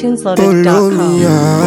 tunesloaded.com.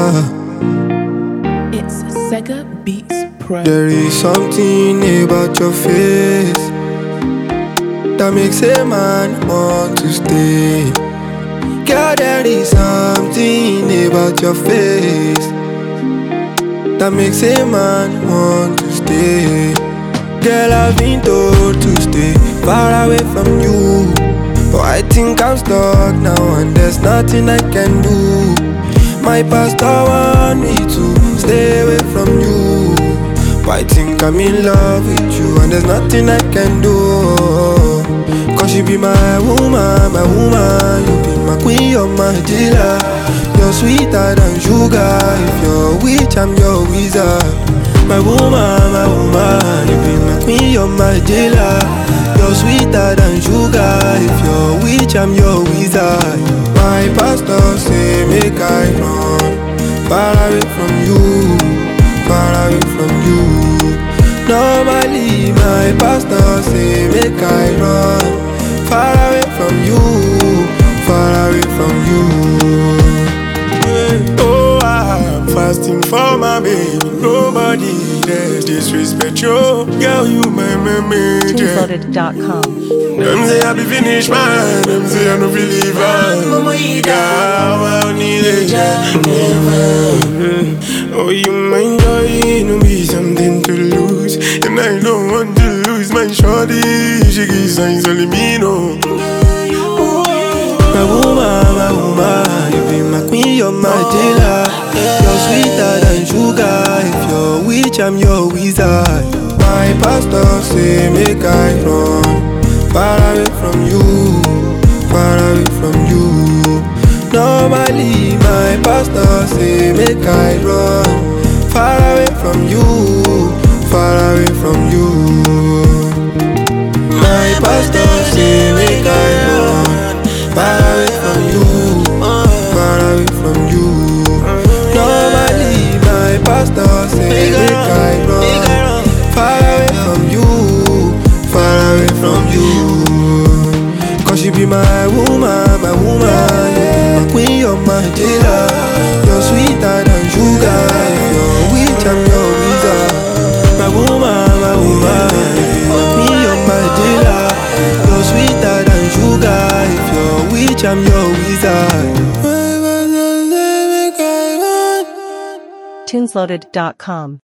It's Sega Beats Pro. There is something about your face that makes a man want to stay. Girl, there is something about your face that makes a man want to stay. Girl, I've been told to stay far away from you, but I think I'm stuck now and there's nothing I can do. My pastor want me to stay away from you, but I think I'm in love with you and there's nothing I can do. Cause you be my woman, you be my queen, you're my dealer. You're sweeter than sugar, if you're a witch, I'm your wizard. My woman, you be my queen, you're my dealer. You're sweeter than sugar, if you're a witch, I'm your wizard. My pastor say make I run far away from you, far away from you. Normally my pastor say make I run far away from you, far away from you. Oh, I'm fasting for my baby. Nobody dares disrespect you. Girl, you my memory. tunesloaded.com. Them say I be finished, man. Them say I no believe, man. Mama, you got I need it. Oh, you my joy, no be something to lose, and I don't want to lose my shorty. She gives signs only me know. My woman, you be my queen, you're my dealer. You're sweeter than sugar, if you're a witch, I'm your wizard. My pastor say make I run far away from you, far away from you. Normally my pastor say make I run far away from you, far away from you. My pastor say make I run far away from you, far away from you. Normally my pastor say make I run far away from you, far away from you. Cause you be my woman, you be my queen, you're my dealer. You're sweeter than sugar, if you're a witch, I'm your wizard. My woman, you be my queen, you're my dealer. You're sweeter than sugar, if you're a witch, I'm your wizard. tunesloaded.com.